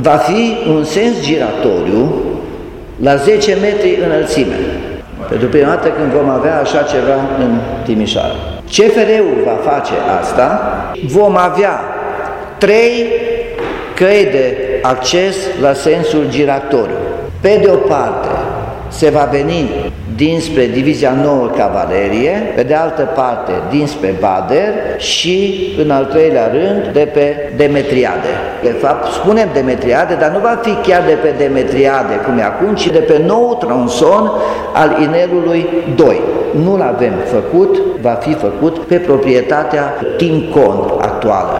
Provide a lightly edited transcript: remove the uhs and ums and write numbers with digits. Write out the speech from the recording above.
va fi un sens giratoriu la 10 metri înălțime. Pentru prima dată când vom avea așa ceva în Timișoara. CFR-ul va face asta, vom avea 3 căi de acces la sensul giratoriu. Pe de o parte se va veni dinspre Divizia 9 Cavalerie, pe de altă parte dinspre Bader și, în al treilea rând, de pe Demetriade. De fapt, spunem Demetriade, dar nu va fi chiar de pe Demetriade, cum e acum, ci de pe nou tronson al inelului 2. Nu l-avem făcut, va fi făcut pe proprietatea Timcon actuală.